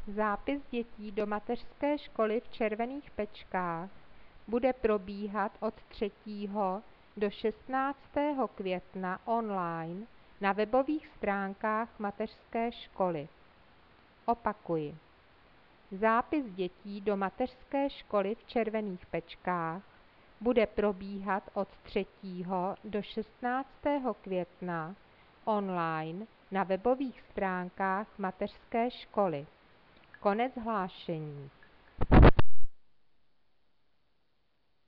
Zápis dětí do mateřské školy v Červených Pečkách bude probíhat od 3. do 16. května online na webových stránkách mateřské školy. Opakuji. Zápis dětí do mateřské školy v Červených Pečkách bude probíhat od 3. do 16. května online na webových stránkách mateřské školy. Konec hlášení.